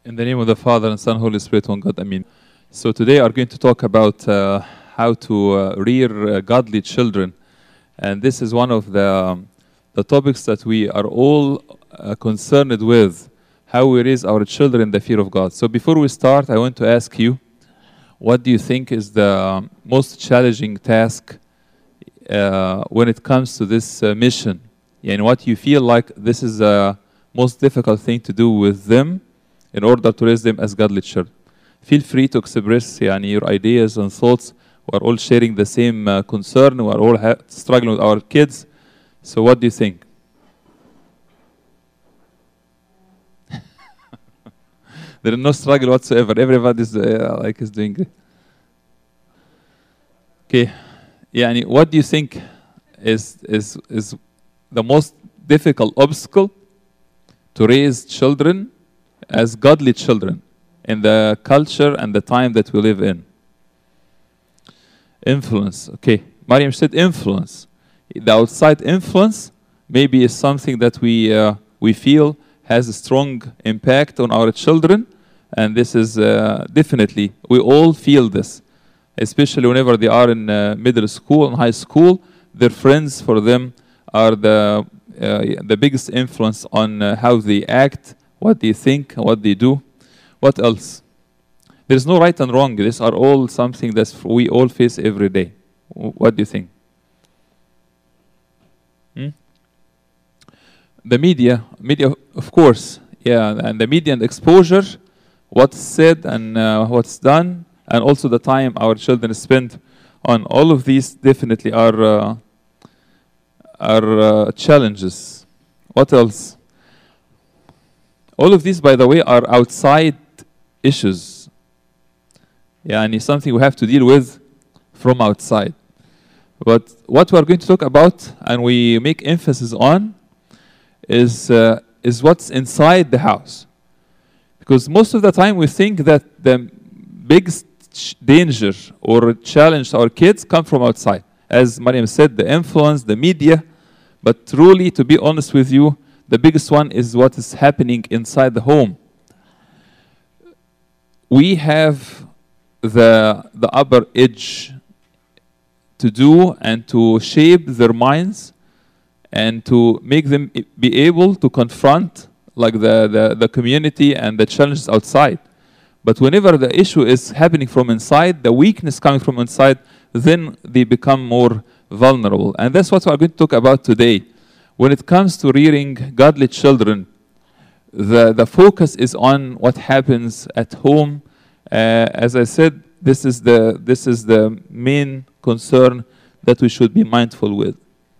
In the name of the Father and Son, Holy Spirit, one God, Amen. So today we are going to talk about how to rear godly children. And this is one of the topics that we are all concerned with, how we raise our children in the fear of God. So before we start, I want to ask you, what do you think is the most challenging task when it comes to this mission? And what you feel like this is the most difficult thing to do with them in order to raise them as godly children. Feel free to express your ideas and thoughts. We're all sharing the same concern. We're all struggling with our kids. So what do you think? There is no struggle whatsoever. Everybody's is doing great. Okay. What do you think is the most difficult obstacle to raise children as godly children in the culture and the time that we live in? Influence. Okay. Mariam said influence. The outside influence maybe is something that we feel has a strong impact on our children, and this is definitely, we all feel this, especially whenever they are in middle school and high school. Their friends for them are the biggest influence on how they act, what they think, what they do. What else? There's no right and wrong. These are all something that we all face every day. What do you think? The media, of course, and the media and exposure, what's said and what's done, and also the time our children spend on all of these definitely are challenges. What else? All of these, by the way, are outside issues. And it's something we have to deal with from outside. But what we're going to talk about and we make emphasis on is what's inside the house. Because most of the time we think that the biggest danger or challenge to our kids come from outside. As Mariam said, the influence, the media. But truly, to be honest with you, the biggest one is what is happening inside the home. We have the upper edge to do and to shape their minds and to make them be able to confront like the community and the challenges outside. But whenever the issue is happening from inside, the weakness coming from inside, then they become more vulnerable. And that's what we're going to talk about today. When it comes to rearing godly children, the focus is on what happens at home. As I said, this is the main concern that we should be mindful with.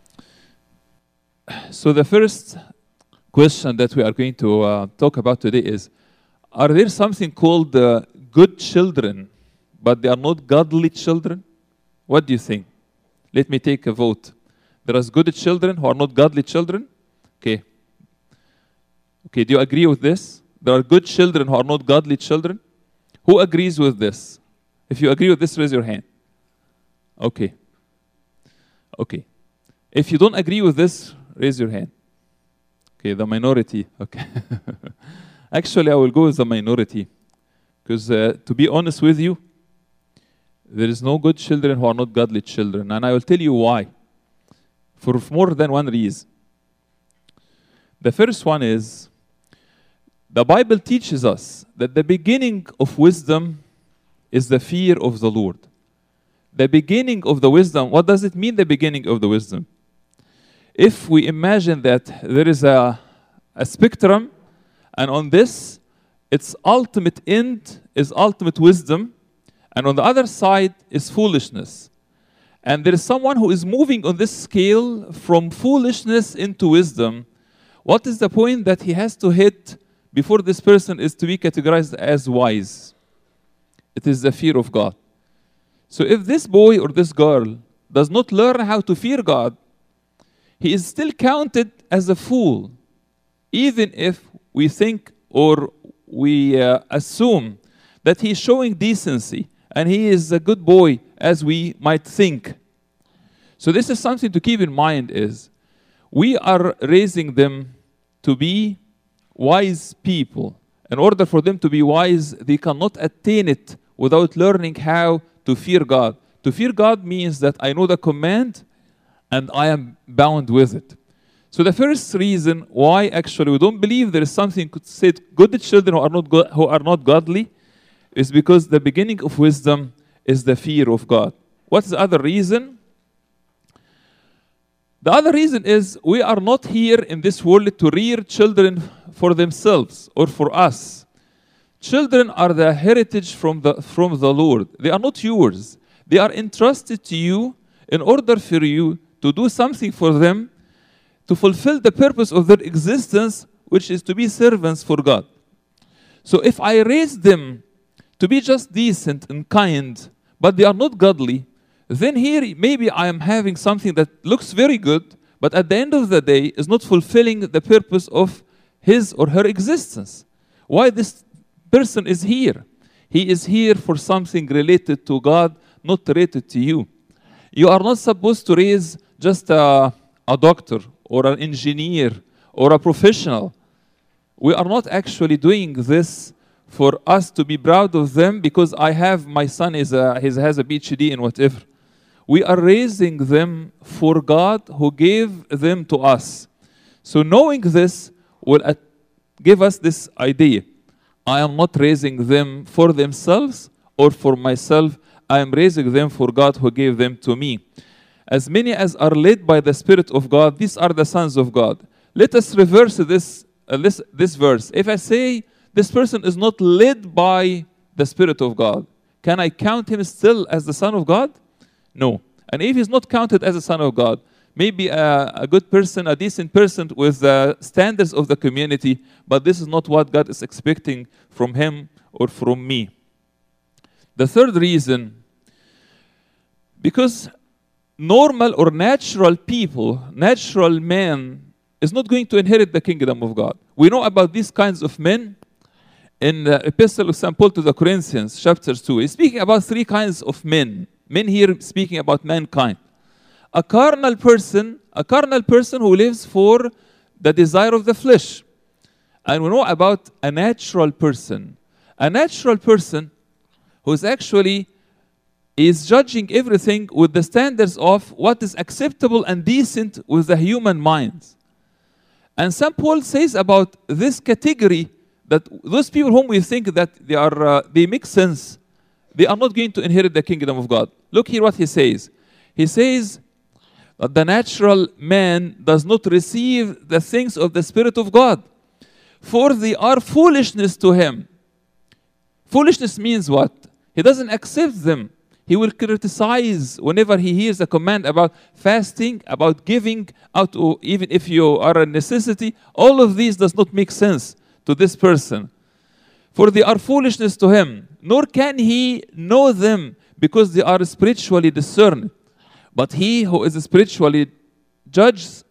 So the first question that we are going to talk about today is, are there something called good children, but they are not godly children? What do you think? Let me take a vote. There are good children who are not godly children? Okay. Okay, do you agree with this? There are good children who are not godly children? Who agrees with this? If you agree with this, raise your hand. Okay. Okay. If you don't agree with this, raise your hand. Okay, the minority. Okay. Actually, I will go with the minority. Because to be honest with you, there is no good children who are not godly children. And I will tell you why. For more than one reason. The first one is, the Bible teaches us that the beginning of wisdom is the fear of the Lord. The beginning of the wisdom, what does it mean, the beginning of the wisdom? If we imagine that there is a spectrum, and on this, its ultimate end is ultimate wisdom, and on the other side is foolishness. And there is someone who is moving on this scale from foolishness into wisdom. What is the point that he has to hit before this person is to be categorized as wise? It is the fear of God. So if this boy or this girl does not learn how to fear God, he is still counted as a fool, even if we think or we assume that he is showing decency and he is a good boy as we might think. So this is something to keep in mind, is we are raising them to be wise people, In order for them to be wise, they cannot attain it without learning how to fear God. To fear God means that I know the command and I am bound with it. So the first reason why actually we don't believe there is something said good children who are not godly is because the beginning of wisdom is the fear of God. What's the other reason? The other reason is we are not here in this world to rear children for themselves or for us. Children are the heritage from the Lord. They are not yours. They are entrusted to you in order for you to do something for them to fulfill the purpose of their existence, which is to be servants for God. So if I raise them to be just decent and kind, but they are not godly, then here maybe I am having something that looks very good, but at the end of the day is not fulfilling the purpose of his or her existence. Why this person is here? He is here for something related to God, not related to you. You are not supposed to raise just a doctor or an engineer or a professional. We are not actually doing this for us to be proud of them because I have my son has a PhD in whatever. We are raising them for God who gave them to us. So knowing this will give us this idea. I am not raising them for themselves or for myself. I am raising them for God who gave them to me. As many as are led by the Spirit of God, these are the sons of God. Let us reverse this verse. If I say this person is not led by the Spirit of God, can I count him still as the son of God? No. And if he's not counted as a son of God, maybe a good person, a decent person with the standards of the community, but this is not what God is expecting from him or from me. The third reason, because normal or natural people, natural man, is not going to inherit the kingdom of God. We know about these kinds of men in the Epistle of St. Paul to the Corinthians, chapter 2. He's speaking about three kinds of men. Men here speaking about mankind. A carnal person who lives for the desire of the flesh. And we know about a natural person. A natural person who is judging everything with the standards of what is acceptable and decent with the human mind. And St. Paul says about this category that those people whom we think that they make sense, they are not going to inherit the kingdom of God. Look here what he says. He says that the natural man does not receive the things of the Spirit of God, for they are foolishness to him. Foolishness means what? He doesn't accept them. He will criticize whenever he hears a command about fasting, about giving out, even if you are a necessity. All of these does not make sense to this person. For they are foolishness to him, nor can he know them because they are spiritually discerned. But he who is spiritual judges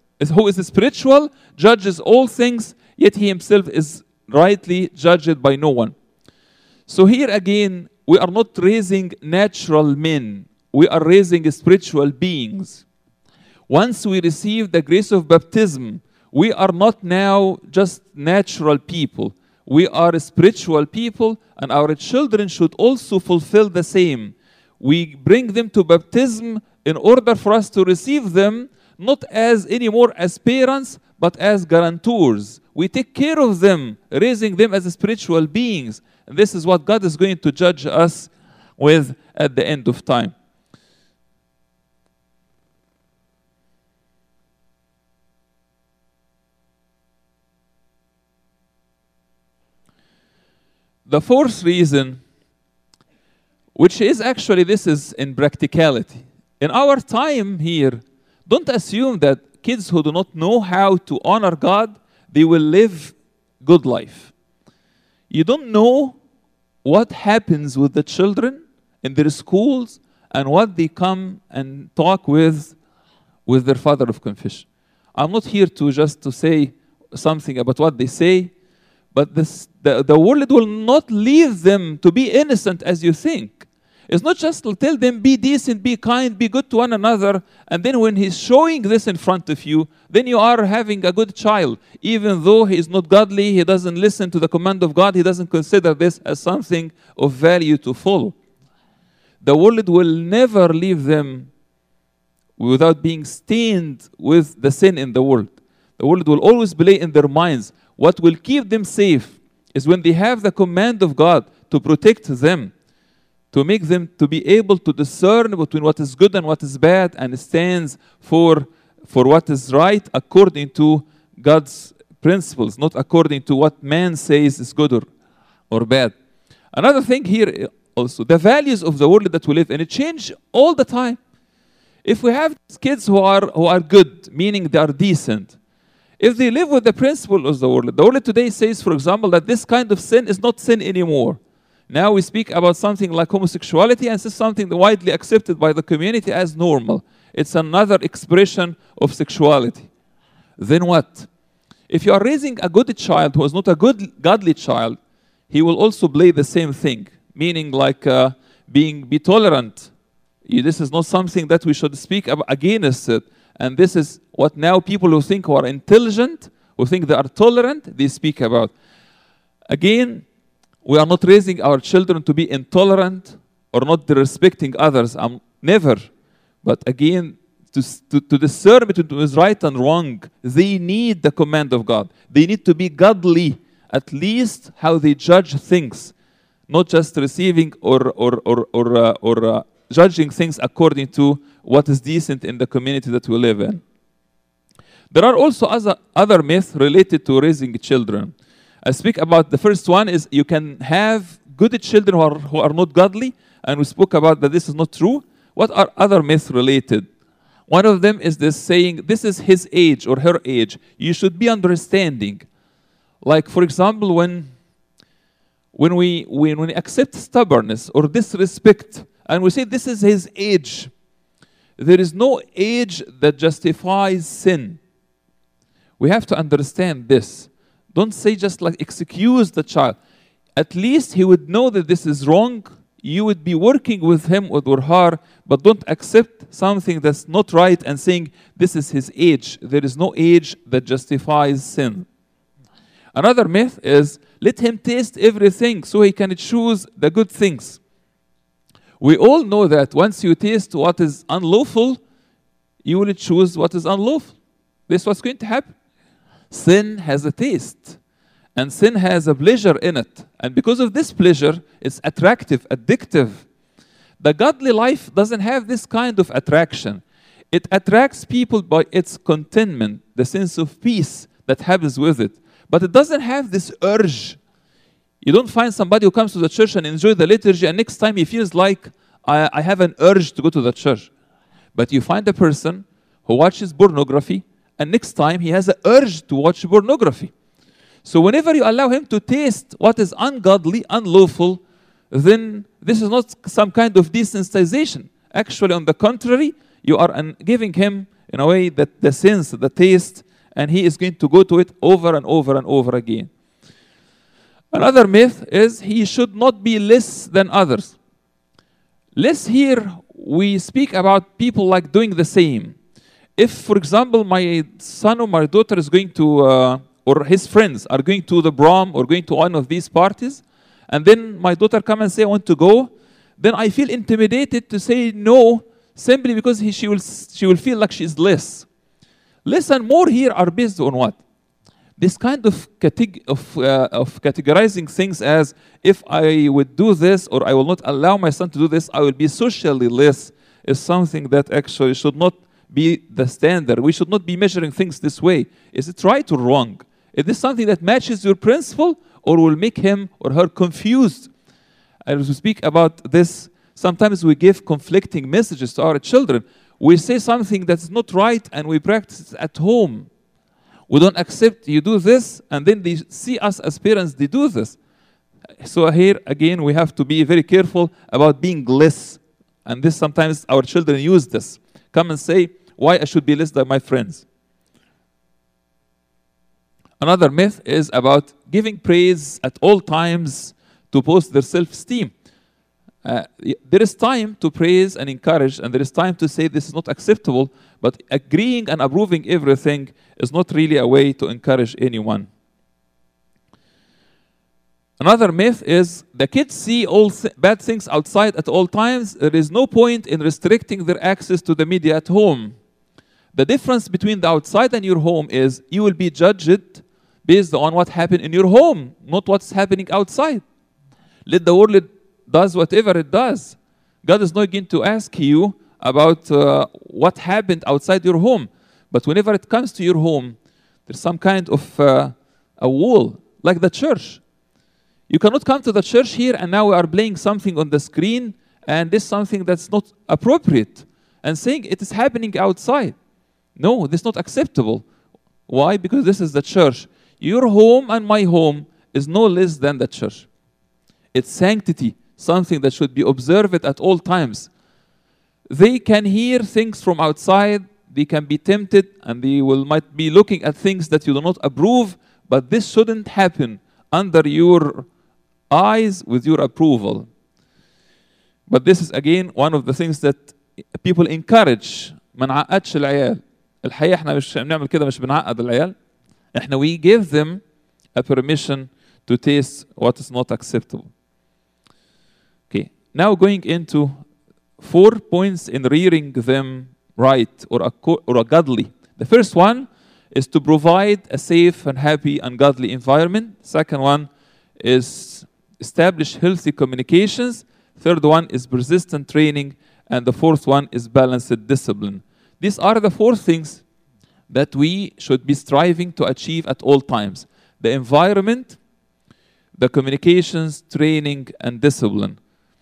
all things, yet he himself is rightly judged by no one. So here again, we are not raising natural men. We are raising spiritual beings. Once we receive the grace of baptism, we are not now just natural people. We are spiritual people, and our children should also fulfill the same. We bring them to baptism in order for us to receive them, not as anymore as parents, but as guarantors. We take care of them, raising them as spiritual beings. And this is what God is going to judge us with at the end of time. The fourth reason, which is actually this is in practicality. In our time here, don't assume that kids who do not know how to honor God, they will live good life. You don't know what happens with the children in their schools and what they come and talk with their father of confession. I'm not here to say something about what they say, but the world will not leave them to be innocent as you think. It's not just to tell them, be decent, be kind, be good to one another, and then when he's showing this in front of you, then you are having a good child. Even though he is not godly, he doesn't listen to the command of God, he doesn't consider this as something of value to follow. The world will never leave them without being stained with the sin in the world. The world will always play in their minds. What will keep them safe is when they have the command of God to protect them, to make them to be able to discern between what is good and what is bad, and stands for what is right according to God's principles, not according to what man says is good or bad. Another thing here also, the values of the world that we live in, it change all the time. If we have kids who are good, meaning they are decent, if they live with the principle of the world today says, for example, that this kind of sin is not sin anymore. Now we speak about something like homosexuality, and this is something widely accepted by the community as normal. It's another expression of sexuality. Then what? If you are raising a good child who is not a good, godly child, he will also play the same thing, meaning like be tolerant. This is not something that we should speak against it. And this is what now people who are intelligent, who think they are tolerant, they speak about. Again, we are not raising our children to be intolerant or not respecting others. Never. But again, to discern between what is right and wrong, they need the command of God. They need to be godly, at least how they judge things, not just receiving or judging things according to what is decent in the community that we live in. There are also other myths related to raising children. I speak about the first one is you can have good children who are not godly, and we spoke about that this is not true. What are other myths related? One of them is this saying, this is his age or her age. You should be understanding. Like, for example, when we accept stubbornness or disrespect, and we say this is his age, there is no age that justifies sin. We have to understand this. Don't say just like excuse the child. At least he would know that this is wrong. You would be working with him or her, but don't accept something that's not right and saying this is his age. There is no age that justifies sin. Another myth is let him taste everything so he can choose the good things. We all know that once you taste what is unlawful, you will choose what is unlawful. This is what's going to happen. Sin has a taste, and sin has a pleasure in it. And because of this pleasure, it's attractive, addictive. The godly life doesn't have this kind of attraction. It attracts people by its contentment, the sense of peace that happens with it. But it doesn't have this urge. You don't find somebody who comes to the church and enjoys the liturgy, and next time he feels like, I have an urge to go to the church. But you find a person who watches pornography, and next time he has an urge to watch pornography. So whenever you allow him to taste what is ungodly, unlawful, then this is not some kind of desensitization. Actually, on the contrary, you are giving him, in a way, that the sense, the taste, and he is going to go to it over and over and over again. Another myth is he should not be less than others. Less here, we speak about people like doing the same. If, for example, my son or my daughter is going to, or his friends are going to the prom or going to one of these parties, and then my daughter come and say, I want to go, then I feel intimidated to say no, simply because she will feel like she's less. Less and more here are based on what? This kind of categorizing things as, if I would do this or I will not allow my son to do this, I will be socially less, is something that actually should not be the standard. We should not be measuring things this way. Is it right or wrong? Is this something that matches your principle or will make him or her confused? As we speak about this, sometimes we give conflicting messages to our children. We say something that's not right and we practice it at home. We don't accept you do this, and then they see us as parents, they do this. So here, again, we have to be very careful about being less. And this sometimes our children use this. Come and say, why I should be less than my friends. Another myth is about giving praise at all times to boost their self-esteem. There is time to praise and encourage, and there is time to say this is not acceptable, but agreeing and approving everything is not really a way to encourage anyone. Another myth is the kids see all bad things outside at all times. There is no point in restricting their access to the media at home. The difference between the outside and your home is you will be judged based on what happened in your home, not what's happening outside. Let the world does whatever it does. God is not going to ask you about what happened outside your home. But whenever it comes to your home, there's some kind of a wall, like the church. You cannot come to the church here and now we are playing something on the screen and this is something that's not appropriate and saying it is happening outside. No, this is not acceptable. Why? Because this is the church. Your home and my home is no less than the church. It's sanctity, something that should be observed at all times. They can hear things from outside, they can be tempted, and they might be looking at things that you do not approve, but this shouldn't happen under your eyes with your approval. But this is again one of the things that people encourage. ما نعقدش العيال. الحقيقة احنا مش بنعمل كده، مش بنعقد العيال. احنا we give them a permission to taste what is not acceptable. Okay, now going into 4 points in rearing them right or a godly. The first one is to provide a safe and happy and godly environment. Second one is establish healthy communications. Third one is persistent training. And the fourth one is balanced discipline. These are the 4 things that we should be striving to achieve at all times. The environment, the communications, training, and discipline.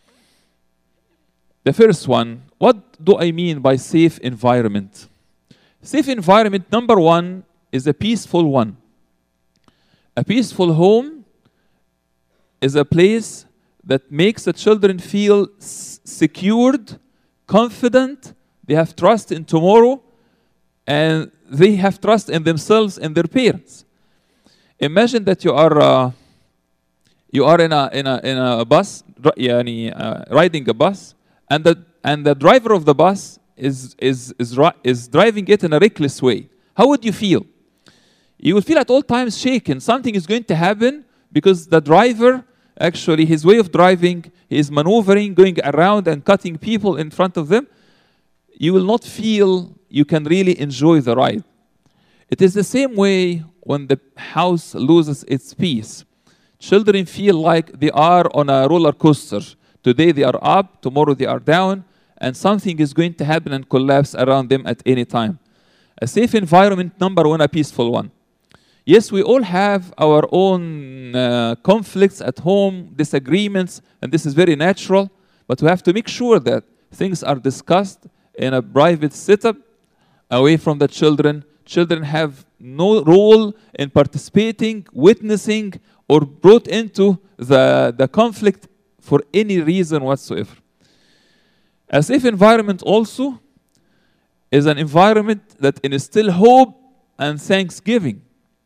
The first one, what do I mean by safe environment? Safe environment, number 1, is a peaceful one. A peaceful home is a place that makes the children feel secured, confident, they have trust in tomorrow, and they have trust in themselves and their parents. Imagine that you are in a bus, riding a bus, and the driver of the bus is driving it in a reckless way. How would you feel? You will feel at all times shaken. Something is going to happen because the driver, actually, his way of driving, he is maneuvering, going around and cutting people in front of them. You will not feel you can really enjoy the ride. It is the same way when the house loses its peace. Children feel like they are on a roller coaster. Today they are up, tomorrow they are down, and something is going to happen and collapse around them at any time. A safe environment, number 1, a peaceful one. Yes, we all have our own conflicts at home, disagreements, and this is very natural, but we have to make sure that things are discussed in a private setup, away from the children. Children have no role in participating, witnessing, or brought into the conflict for any reason whatsoever. A safe environment also is an environment that instills hope and thanksgiving.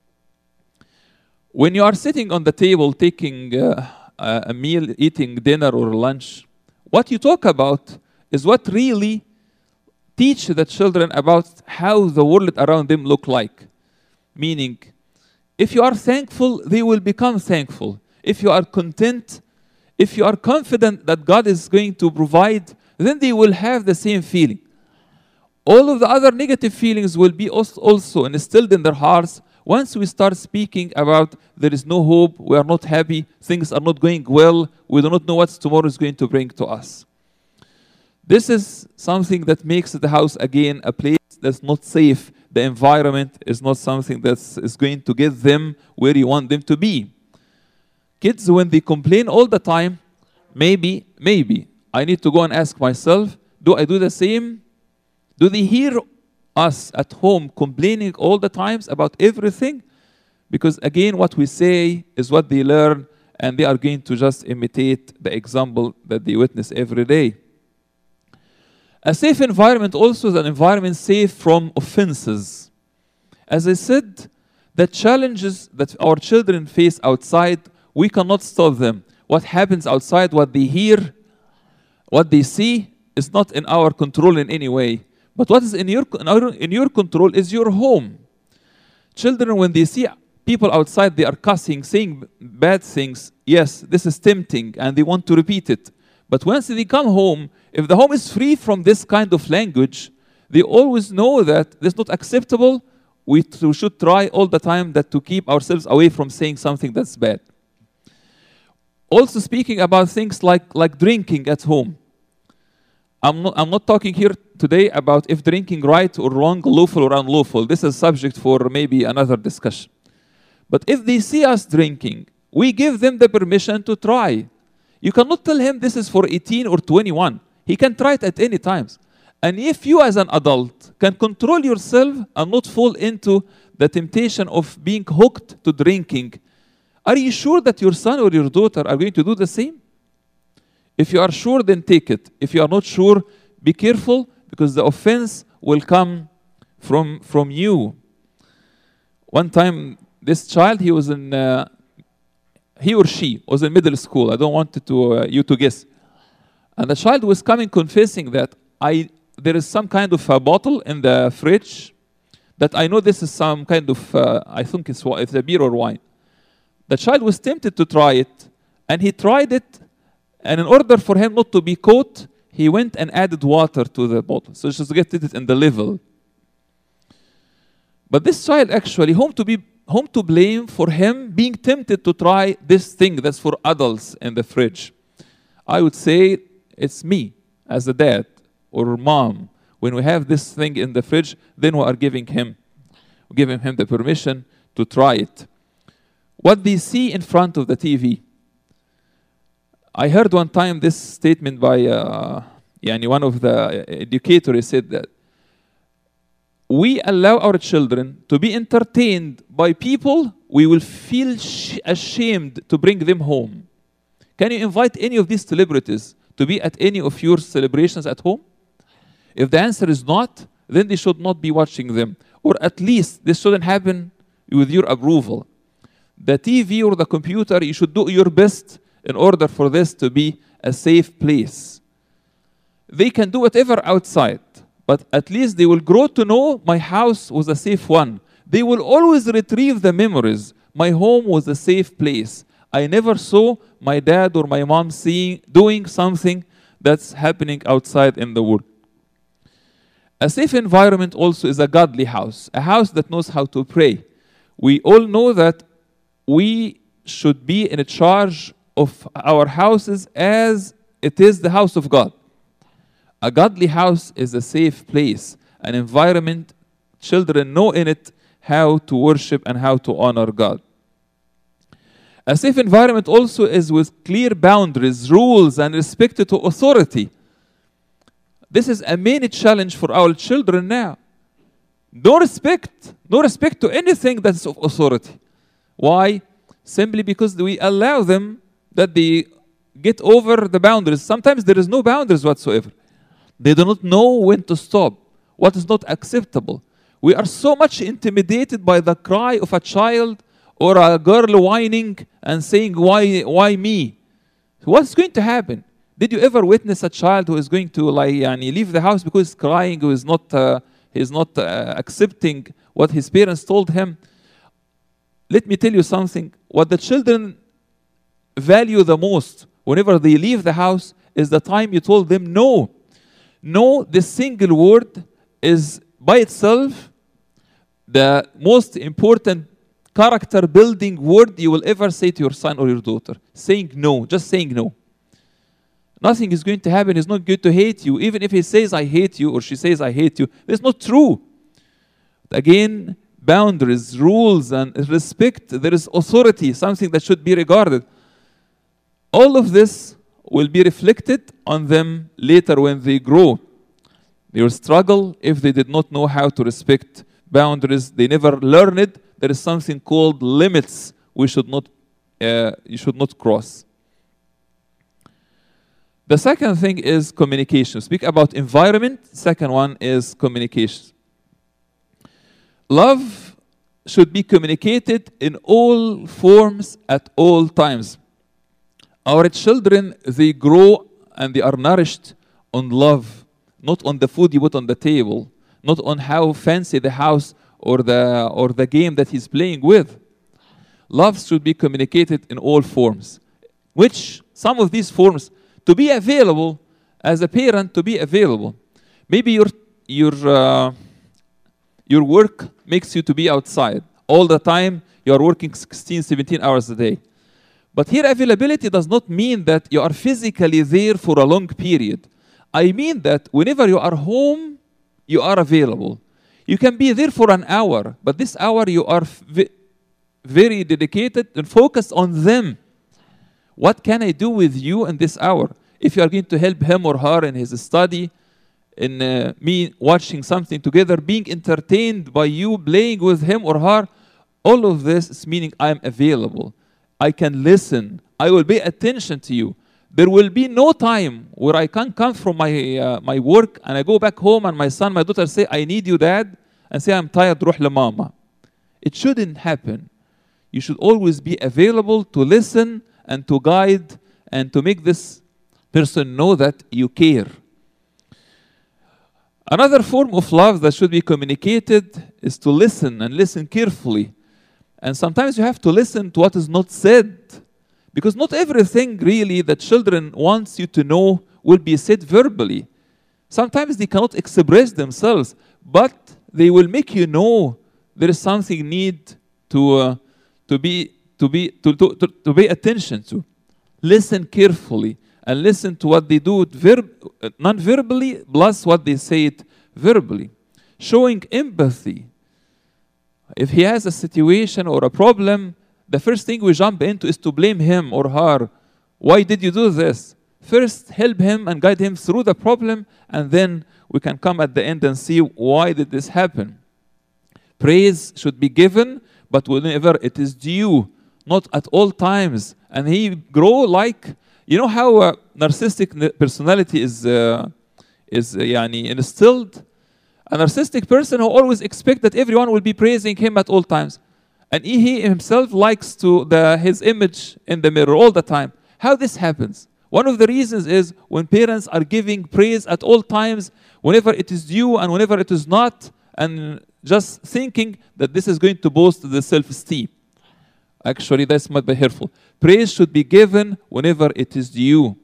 When you are sitting on the table taking a meal, eating dinner or lunch, what you talk about is what really teach the children about how the world around them look like. Meaning, if you are thankful, they will become thankful. If you are content, if you are confident that God is going to provide, then they will have the same feeling. All of the other negative feelings will be also instilled in their hearts once we start speaking about there is no hope, we are not happy, things are not going well, we do not know what tomorrow is going to bring to us. This is something that makes the house again a place that's not safe. The environment is not something that is going to get them where you want them to be. Kids, when they complain all the time, maybe, I need to go and ask myself, do I do the same? Do they hear us at home complaining all the times about everything? Because again, what we say is what they learn, and they are going to just imitate the example that they witness every day. A safe environment also is an environment safe from offenses. As I said, the challenges that our children face outside, we cannot stop them. What happens outside, what they hear, What they see is not in our control in any way. But what is in your control is your home. Children, when they see people outside, they are cussing, saying bad things. Yes, this is tempting, and they want to repeat it. But once they come home, if the home is free from this kind of language, they always know that this is not acceptable. We should try all the time that to keep ourselves away from saying something that's bad. Also speaking about things like drinking at home. I'm not talking here today about if drinking right or wrong, lawful or unlawful. This is subject for maybe another discussion. But if they see us drinking, we give them the permission to try. You cannot tell him this is for 18 or 21. He can try it at any time. And if you as an adult can control yourself and not fall into the temptation of being hooked to drinking, are you sure that your son or your daughter are going to do the same? If you are sure, then take it. If you are not sure, be careful, because the offense will come from you. One time, this child, he or she was in middle school. I don't want you to guess. And the child was coming confessing that there is some kind of a bottle in the fridge that I know this is some kind of, I think it's a beer or wine. The child was tempted to try it, and he tried it, and in order for him not to be caught, he went and added water to the bottle. So just to get it in the level. But this child actually, whom to blame for him being tempted to try this thing that's for adults in the fridge? I would say it's me as a dad or mom. When we have this thing in the fridge, then we are giving him the permission to try it. What they see in front of the TV. I heard one time this statement by one of the educators said that we allow our children to be entertained by people we will feel ashamed to bring them home. Can you invite any of these celebrities to be at any of your celebrations at home? If the answer is not, then they should not be watching them. Or at least this shouldn't happen with your approval. The TV or the computer, you should do your best in order for this to be a safe place. They can do whatever outside, but at least they will grow to know my house was a safe one. They will always retrieve the memories. My home was a safe place. I never saw my dad or my mom doing something that's happening outside in the world. A safe environment also is a godly house, a house that knows how to pray. We all know that we should be in charge of our houses as it is the house of God. A godly house is a safe place, an environment children know in it how to worship and how to honor God. A safe environment also is with clear boundaries, rules, and respect to authority. This is a main challenge for our children now. No respect to anything that's of authority. Why? Simply because we allow them that they get over the boundaries. Sometimes there is no boundaries whatsoever. They do not know when to stop, what is not acceptable. We are so much intimidated by the cry of a child or a girl whining and saying, why me? What's going to happen? Did you ever witness a child who is going to leave the house because he's crying, who is not accepting what his parents told him? Let me tell you something. What the children value the most whenever they leave the house is the time you told them no. No, this single word is by itself the most important character building word you will ever say to your son or your daughter. Saying no, just saying no. Nothing is going to happen. He's not going to hate you. Even if he says, I hate you, or she says, I hate you, that's not true. Again, boundaries, rules, and respect. There is authority, something that should be regarded. All of this will be reflected on them later when they grow. They will struggle if they did not know how to respect boundaries. They never learn it. There is something called limits you should not cross. The second thing is communication. Speak about environment. Second one is communication. Love should be communicated in all forms at all times. Our children, they grow and they are nourished on love, not on the food you put on the table, not on how fancy the house or the game that he's playing with. Love should be communicated in all forms, which some of these forms, to be available as a parent, to be available. Maybe your work makes you to be outside all the time. You are working 16, 17 hours a day. But here availability does not mean that you are physically there for a long period. I mean that whenever you are home, you are available. You can be there for an hour, but this hour you are very dedicated and focused on them. What can I do with you in this hour? If you are going to help him or her in his study, in me watching something together, being entertained by you, playing with him or her, all of this is meaning I am available. I can listen. I will pay attention to you. There will be no time where I can come from my work and I go back home and my son, my daughter say, I need you, Dad, and say, I'm tired, روح لماما. It shouldn't happen. You should always be available to listen and to guide and to make this person know that you care. Another form of love that should be communicated is to listen and listen carefully. And sometimes you have to listen to what is not said, because not everything really that children want you to know will be said verbally. Sometimes they cannot express themselves, but they will make you know there is something need to pay attention to. Listen carefully and listen to what they do non-verbally plus what they say it verbally. Showing empathy. If he has a situation or a problem, the first thing we jump into is to blame him or her. Why did you do this? First, help him and guide him through the problem, and then we can come at the end and see why did this happen. Praise should be given, but whenever it is due, not at all times. And he grow like, you know how a narcissistic personality is instilled? A narcissistic person who always expects that everyone will be praising him at all times. And he himself likes his image in the mirror all the time. How this happens? One of the reasons is when parents are giving praise at all times, whenever it is due and whenever it is not, and just thinking that this is going to boost the self-esteem. Actually, that's not very helpful. Praise should be given whenever it is due.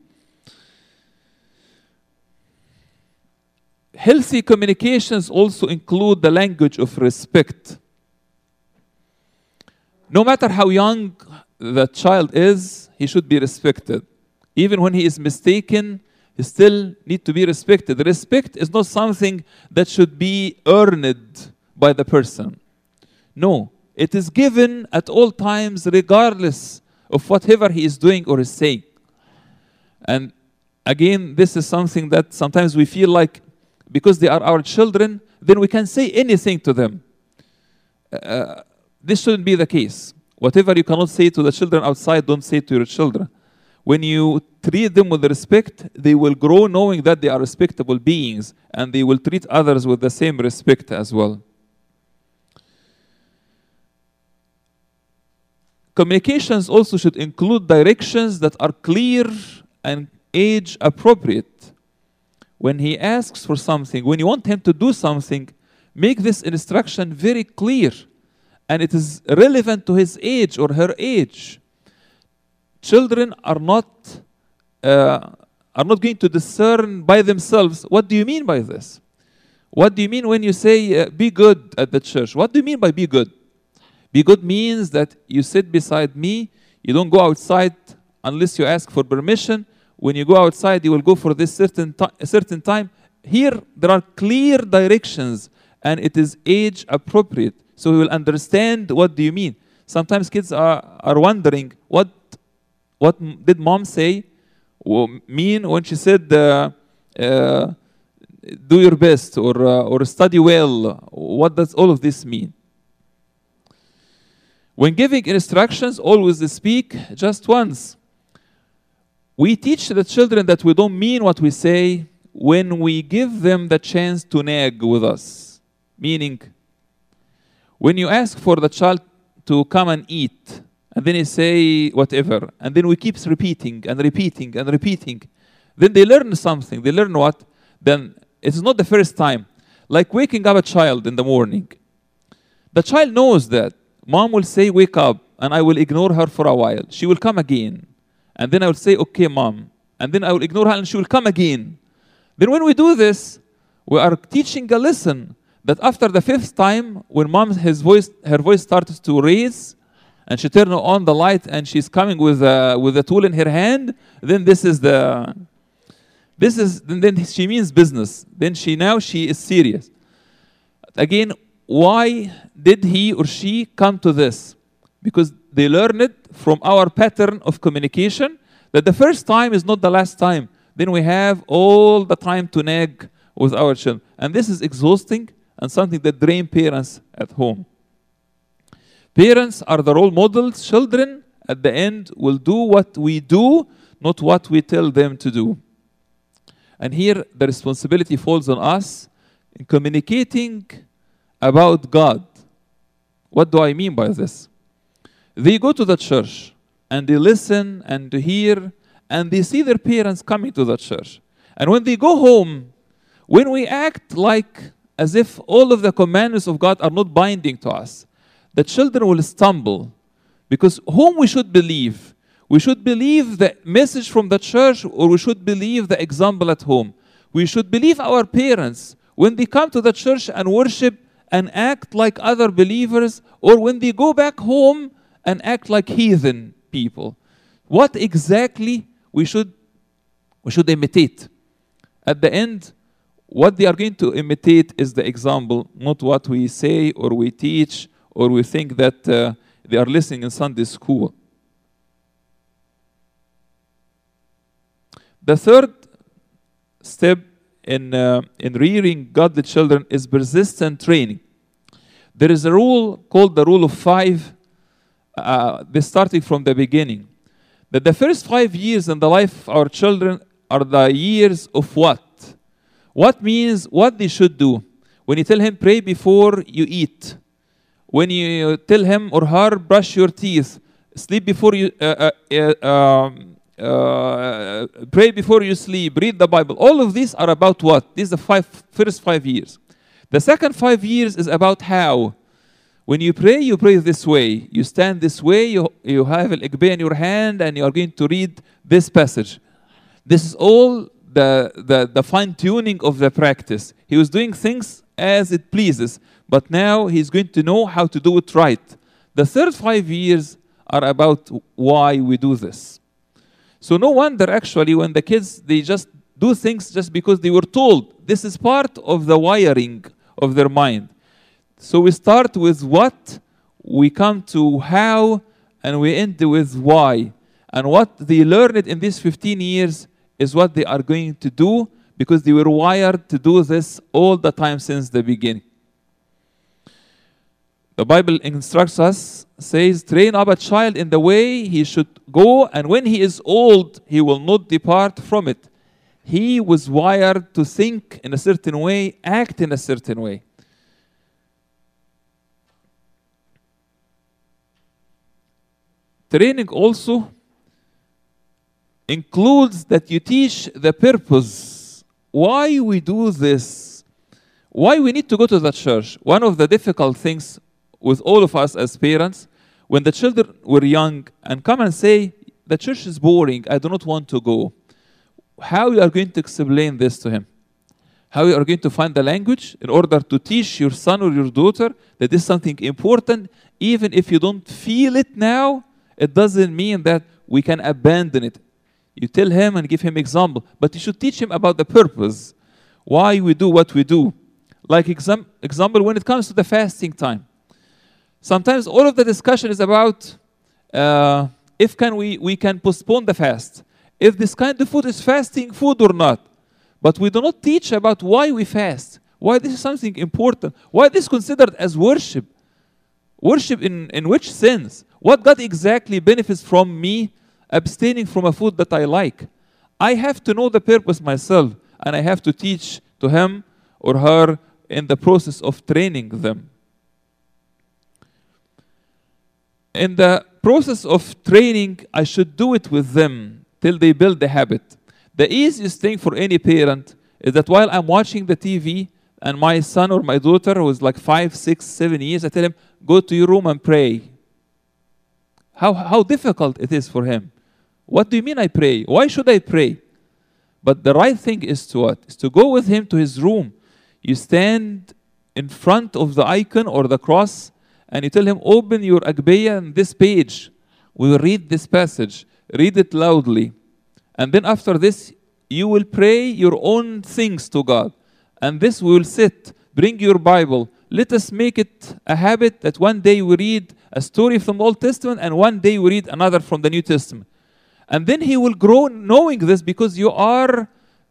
Healthy communications also include the language of respect. No matter how young the child is, he should be respected. Even when he is mistaken, he still needs to be respected. Respect is not something that should be earned by the person. No, it is given at all times regardless of whatever he is doing or is saying. And again, this is something that sometimes we feel like because they are our children, then we can say anything to them. This shouldn't be the case. Whatever you cannot say to the children outside, don't say to your children. When you treat them with respect, they will grow knowing that they are respectable beings, and they will treat others with the same respect as well. Communications also should include directions that are clear and age appropriate. When he asks for something, when you want him to do something, make this instruction very clear, and it is relevant to his age or her age. Children are not going to discern by themselves. What do you mean by this? What do you mean when you say be good at the church? What do you mean by be good? Be good means that you sit beside me, you don't go outside unless you ask for permission. When you go outside, you will go for this certain time. Here, there are clear directions, and it is age appropriate. So we will understand what do you mean. Sometimes kids are wondering, what did mom say mean when she said, do your best or study well? What does all of this mean? When giving instructions, always speak just once. We teach the children that we don't mean what we say when we give them the chance to nag with us. Meaning, when you ask for the child to come and eat, and then he say whatever, and then we keep repeating and repeating and repeating, then they learn something. They learn what? Then it's not the first time. Like waking up a child in the morning. The child knows that mom will say, wake up, and I will ignore her for a while. She will come again. And then I will say, okay, mom. And then I will ignore her, and she will come again. Then when we do this, we are teaching a lesson that after the fifth time, when mom, her voice starts to raise, and she turns on the light, and she's coming with a tool in her hand, then then she means business. Then she is serious. Again, why did he or she come to this? Because they learned it from our pattern of communication that the first time is not the last time. Then we have all the time to nag with our children. And this is exhausting and something that drains parents at home. Parents are the role models. Children, at the end, will do what we do, not what we tell them to do. And here, the responsibility falls on us in communicating about God. What do I mean by this? They go to the church, and they listen and they hear, and they see their parents coming to the church. And when they go home, when we act like as if all of the commandments of God are not binding to us, the children will stumble. Because whom we should believe? We should believe the message from the church, or we should believe the example at home. We should believe our parents when they come to the church and worship and act like other believers, or when they go back home and act like heathen people. What exactly we should imitate? At the end, what they are going to imitate is the example, not what we say or we teach or we think that they are listening in Sunday school. The third step in rearing godly children is persistent training. There is a rule called the rule of 5, this starting from the beginning. That the first 5 years in the life of our children are the years of what? What means what they should do. When you tell him, pray before you eat. When you tell him or her, brush your teeth. Sleep before you, pray before you sleep. Read the Bible. All of these are about what? These are the first 5 years. The second 5 years is about how. When you pray this way. You stand this way, you have al-Iqbah in your hand, and you are going to read this passage. This is all the fine-tuning of the practice. He was doing things as it pleases, but now he's going to know how to do it right. The third 5 years are about why we do this. So no wonder, actually, when the kids, they just do things just because they were told. This is part of the wiring of their mind. So we start with what, we come to how, and we end with why. And what they learned in these 15 years is what they are going to do, because they were wired to do this all the time since the beginning. The Bible instructs us, says, train up a child in the way he should go, and when he is old, he will not depart from it. He was wired to think in a certain way, act in a certain way. Training also includes that you teach the purpose. Why we do this? Why we need to go to the church? One of the difficult things with all of us as parents, when the children were young and come and say, the church is boring, I do not want to go. How you are going to explain this to him? How you are going to find the language in order to teach your son or your daughter that this is something important, even if you don't feel it now, it doesn't mean that we can abandon it. You tell him and give him example, but you should teach him about the purpose, why we do what we do. Like example, when it comes to the fasting time. Sometimes all of the discussion is about if we can postpone the fast. If this kind of food is fasting food or not. But we do not teach about why we fast. Why this is something important. Why this is considered as worship. Worship in which sense? What God exactly benefits from me abstaining from a food that I like? I have to know the purpose myself, and I have to teach to him or her in the process of training them. In the process of training, I should do it with them till they build the habit. The easiest thing for any parent is that while I'm watching the TV and my son or my daughter who is like 5, 6, 7 years, I tell him, go to your room and pray. How difficult it is for him. What do you mean I pray? Why should I pray? But the right thing is to what? Is to go with him to his room. You stand in front of the icon or the cross and you tell him, open your Agpeya on this page. We will read this passage. Read it loudly. And then after this, you will pray your own things to God. And this we will sit. Bring your Bible. Let us make it a habit that one day we read a story from the Old Testament and one day we read another from the New Testament. And then he will grow knowing this because you are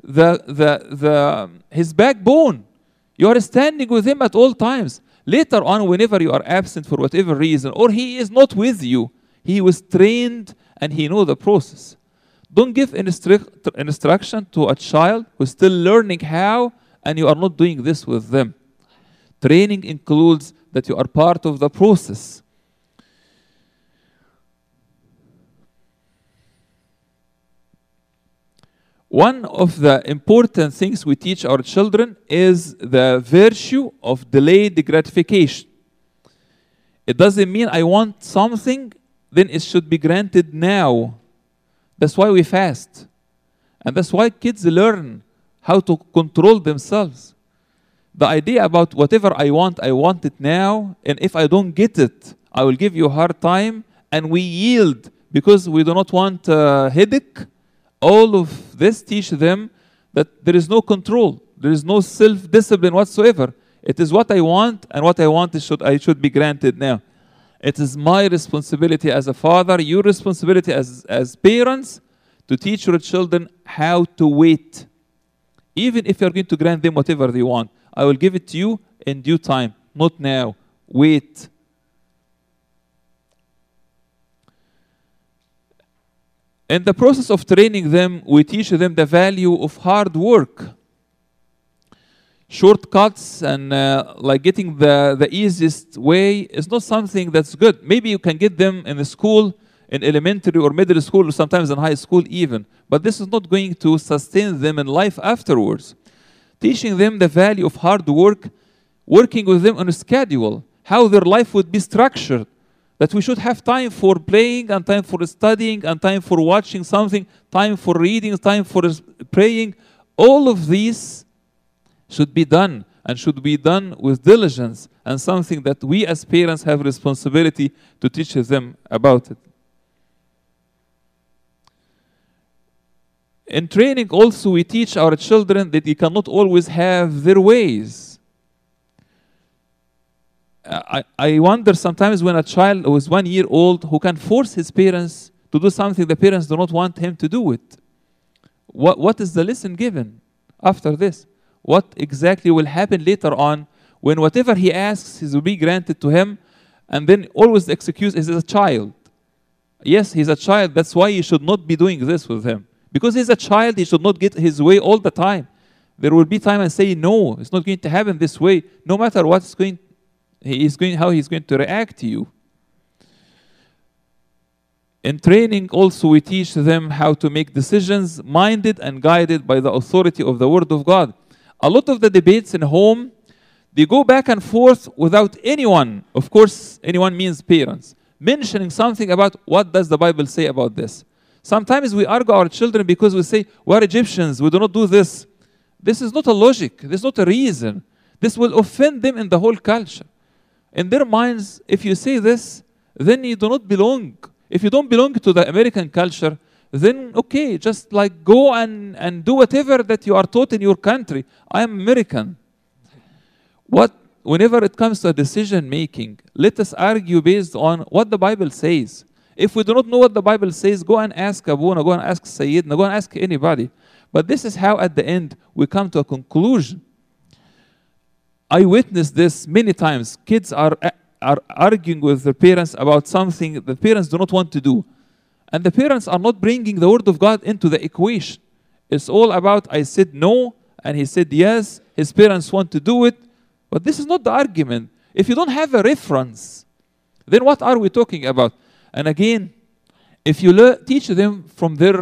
his backbone. You are standing with him at all times. Later on, whenever you are absent for whatever reason, or he is not with you, he was trained and he knows the process. Don't give instruction to a child who is still learning how, and you are not doing this with them. Training includes that you are part of the process. One of the important things we teach our children is the virtue of delayed gratification. It doesn't mean I want something, then it should be granted now. That's why we fast. And that's why kids learn how to control themselves. The idea about whatever I want it now, and if I don't get it, I will give you a hard time, and we yield because we do not want a headache. All of this teach them that there is no control. There is no self-discipline whatsoever. It is what I want, and what I want should be granted now. It is my responsibility as a father, your responsibility as parents, to teach your children how to wait. Even if you're going to grant them whatever they want, I will give it to you in due time, not now. Wait. In the process of training them, we teach them the value of hard work. Shortcuts and like getting the easiest way is not something that's good. Maybe you can get them in the school, in elementary or middle school, or sometimes in high school even. But this is not going to sustain them in life afterwards. Teaching them the value of hard work, working with them on a schedule, how their life would be structured. That we should have time for playing, and time for studying, and time for watching something, time for reading, time for praying. All of these should be done, and should be done with diligence, and something that we as parents have responsibility to teach them about it. In training also, we teach our children that they cannot always have their ways. I wonder sometimes when a child who is 1 year old who can force his parents to do something the parents do not want him to do it. What is the lesson given after this? What exactly will happen later on when whatever he asks will be granted to him, and then always the excuse is a child. Yes, he's a child. That's why you should not be doing this with him. Because he's a child, he should not get his way all the time. There will be time and say, no, it's not going to happen this way, no matter what's going how he's going to react to you. In training also we teach them how to make decisions minded and guided by the authority of the Word of God. A lot of the debates in home, they go back and forth without anyone, of course anyone means parents, mentioning something about what does the Bible say about this. Sometimes we argue our children because we say, we're Egyptians, we do not do this. This is not a logic, this is not a reason. This will offend them in the whole culture. In their minds, if you say this, then you do not belong. If you don't belong to the American culture, then okay, just like go and do whatever that you are taught in your country. I am American. Whenever it comes to a decision making, let us argue based on what the Bible says. If we do not know what the Bible says, go and ask Abuna, go and ask Sayyidina, go and ask anybody. But this is how at the end we come to a conclusion. I witnessed this many times. Kids are arguing with their parents about something the parents do not want to do. And the parents are not bringing the Word of God into the equation. It's all about, I said no, and he said yes. His parents want to do it. But this is not the argument. If you don't have a reference, then what are we talking about? And again, if you teach them from their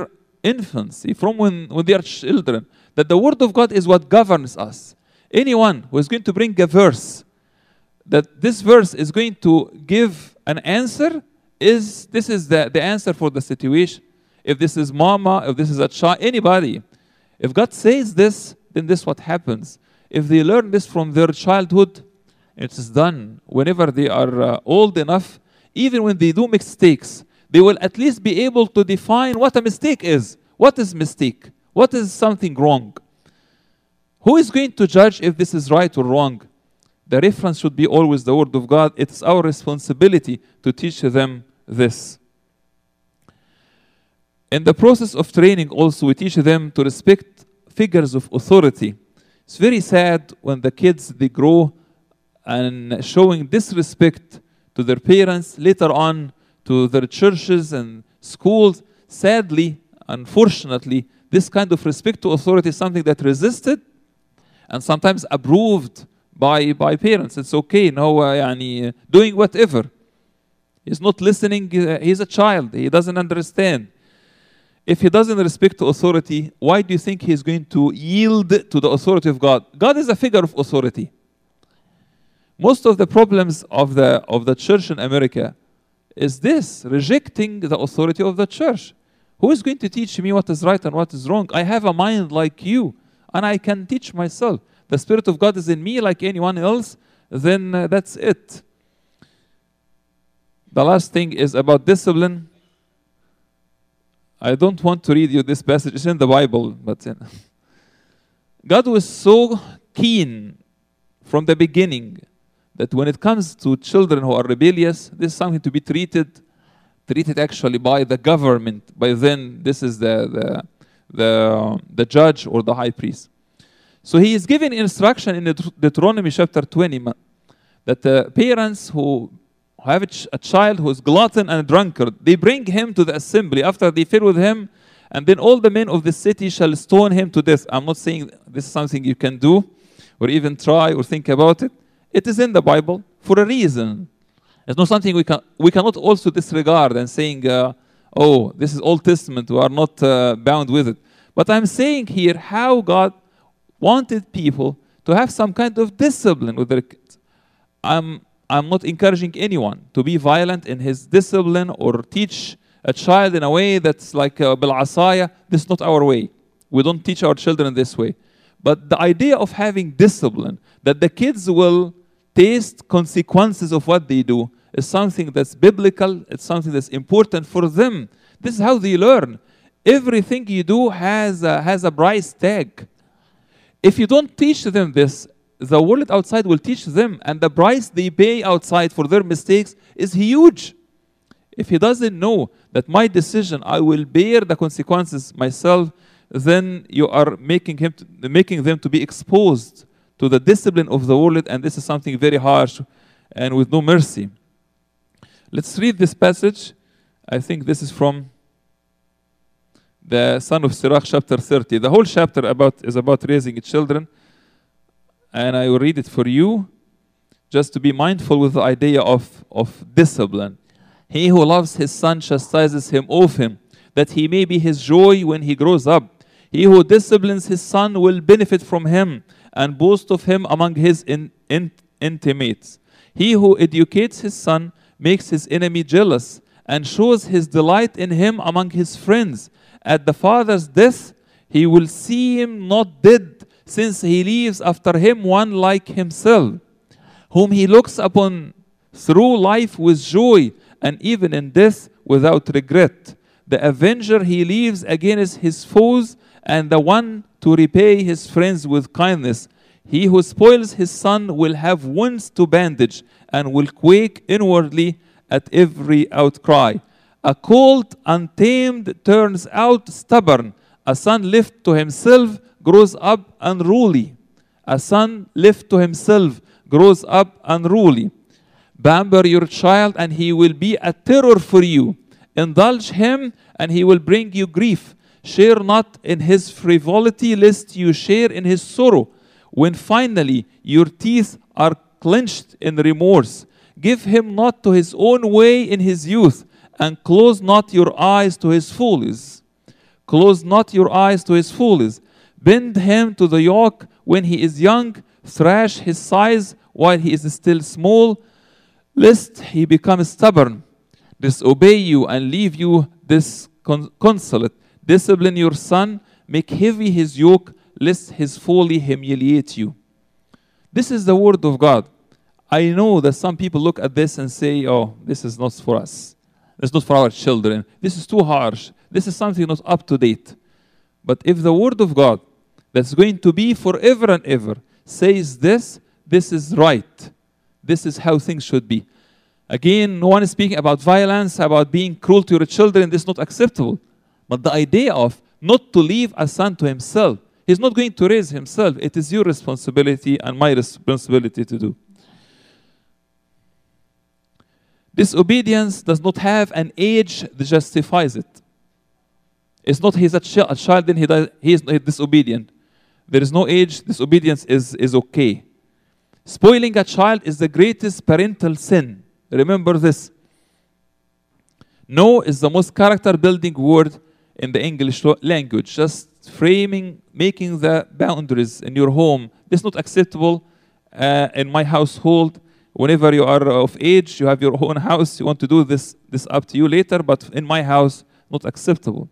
infancy, from when they are children, that the Word of God is what governs us. Anyone who is going to bring a verse, that this verse is going to give an answer, this is the answer for the situation. If this is mama, if this is a child, anybody, if God says this, then this is what happens. If they learn this from their childhood, it's done. Whenever they are old enough, even when they do mistakes, they will at least be able to define what a mistake is. What is mistake? What is something wrong? Who is going to judge if this is right or wrong? The reference should be always the Word of God. It's our responsibility to teach them this. In the process of training also, we teach them to respect figures of authority. It's very sad when the kids, they grow and showing disrespect to their parents, later on to their churches and schools. Sadly, unfortunately, this kind of respect to authority is something that resisted and sometimes approved by parents. It's okay, doing whatever. He's not listening, he's a child, he doesn't understand. If he doesn't respect authority, why do you think he's going to yield to the authority of God? God is a figure of authority. Most of the problems of the church in America is this, rejecting the authority of the church. Who is going to teach me what is right and what is wrong? I have a mind like you, and I can teach myself. The Spirit of God is in me like anyone else, then that's it. The last thing is about discipline. I don't want to read you this passage. It's in the Bible, but God was so keen from the beginning that when it comes to children who are rebellious, this is something to be treated actually by the government. By then, this is the judge or the high priest. So he is giving instruction in Deuteronomy chapter 20 that the parents who have a child who is glutton and drunkard, they bring him to the assembly after they fill with him, and then all the men of the city shall stone him to death. I'm not saying this is something you can do or even try or think about it. It is in the Bible for a reason. It's not something we cannot also disregard and saying, oh, this is Old Testament, we are not bound with it. But I'm saying here how God wanted people to have some kind of discipline with their kids. I'm not encouraging anyone to be violent in his discipline or teach a child in a way that's like بالعصاية. This is not our way. We don't teach our children this way. But the idea of having discipline, that the kids will taste consequences of what they do, is something that's biblical. It's something that's important for them. This is how they learn. Everything you do has a price tag. If you don't teach them this, the world outside will teach them, and the price they pay outside for their mistakes is huge. If he doesn't know that my decision, I will bear the consequences myself, then you are making them to be exposed to the discipline of the world, and this is something very harsh and with no mercy. Let's read this passage. I think this is from the Son of Sirach, chapter 30. The whole chapter is about raising children. And I will read it for you, just to be mindful with the idea of discipline. He who loves his son chastises him often, that he may be his joy when he grows up. He who disciplines his son will benefit from him, and boast of him among his intimates. He who educates his son makes his enemy jealous, and shows his delight in him among his friends. At the father's death, he will see him not dead, since he leaves after him one like himself, whom he looks upon through life with joy, and even in death without regret. The avenger he leaves against his foes, and the one to repay his friends with kindness. He who spoils his son will have wounds to bandage, and will quake inwardly at every outcry. A colt untamed turns out stubborn. A son left to himself grows up unruly. A son left to himself grows up unruly. Pamper your child, and he will be a terror for you. Indulge him, and he will bring you grief. Share not in his frivolity, lest you share in his sorrow. When finally your teeth are clenched in remorse, give him not to his own way in his youth, and close not your eyes to his follies. Close not your eyes to his follies. Bend him to the yoke when he is young. Thrash his size while he is still small, lest he become stubborn, disobey you, and leave you disconsolate. Discipline your son, make heavy his yoke, lest his folly humiliate you. This is the word of God. I know that some people look at this and say, oh, this is not for us. It's not for our children. This is too harsh. This is something not up to date. But if the word of God, that's going to be forever and ever, says this, this is right. This is how things should be. Again, no one is speaking about violence, about being cruel to your children. This is not acceptable. But the idea of not to leave a son to himself, he's not going to raise himself. It is your responsibility and my responsibility to do. Disobedience does not have an age that justifies it. It's not he's a child, then he is disobedient. There is no age. Disobedience is okay. Spoiling a child is the greatest parental sin. Remember this. No is the most character-building word in the English language. Just framing, making the boundaries in your home. This is not acceptable in my household. Whenever you are of age, you have your own house, you want to do this up to you later, but in my house, not acceptable.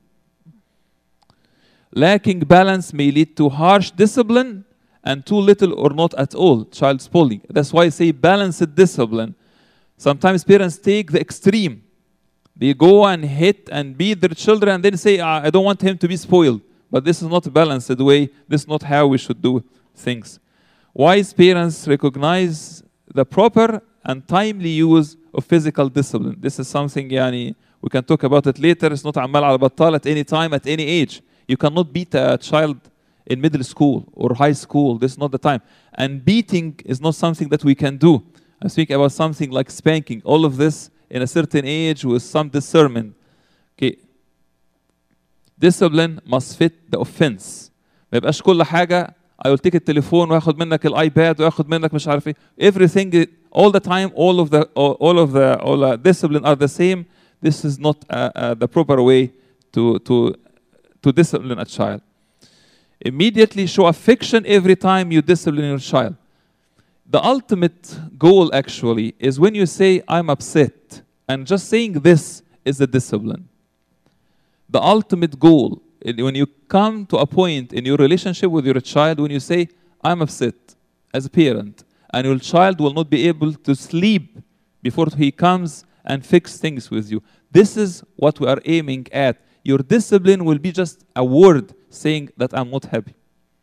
Lacking balance may lead to harsh discipline and too little or not at all child spoiling. That's why I say balanced discipline. Sometimes parents take the extreme. They go and hit and beat their children and then say, I don't want him to be spoiled. But this is not a balanced way. This is not how we should do things. Wise parents recognize the proper and timely use of physical discipline. This is something, we can talk about it later. It's not عمال على بطال at any time, at any age. You cannot beat a child in middle school or high school. This is not the time. And beating is not something that we can do. I speak about something like spanking. All of this in a certain age with some discernment. Okay. Discipline must fit the offense. ما يبقاش كل حاجة I will take التليفون وياخد منك الايباد وياخد منك مش عارف ايه. Everything, all the time, all of the discipline are the same. This is not the proper way to discipline a child. Immediately show affection every time you discipline your child. The ultimate goal actually is when you say, I'm upset, and just saying this is a discipline. The ultimate goal, when you come to a point in your relationship with your child, when you say, I'm upset as a parent, and your child will not be able to sleep before he comes and fix things with you. This is what we are aiming at. Your discipline will be just a word saying that I'm not happy.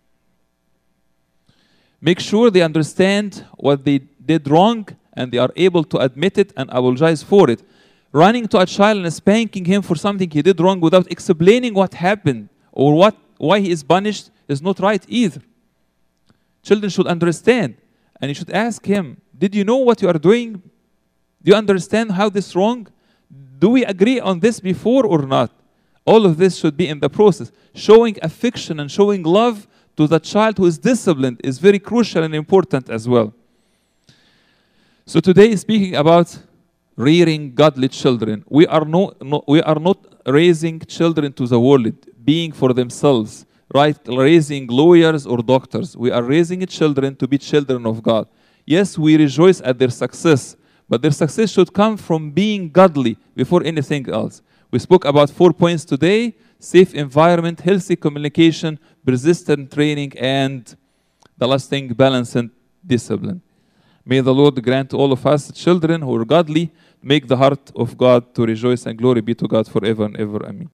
Make sure they understand what they did wrong and they are able to admit it and apologize for it. Running to a child and spanking him for something he did wrong without explaining what happened or why he is punished is not right either. Children should understand, and you should ask him, did you know what you are doing? Do you understand how this is wrong? Do we agree on this before or not? All of this should be in the process. Showing affection and showing love to the child who is disciplined is very crucial and important as well. So today, speaking about rearing godly children, we are not raising children to the world, being for themselves, right? Raising lawyers or doctors. We are raising children to be children of God. Yes, we rejoice at their success, but their success should come from being godly before anything else. We spoke about 4 points today: safe environment, healthy communication, persistent training, and the last thing, balance and discipline. May the Lord grant all of us children who are godly, make the heart of God to rejoice, and glory be to God forever and ever. Amen.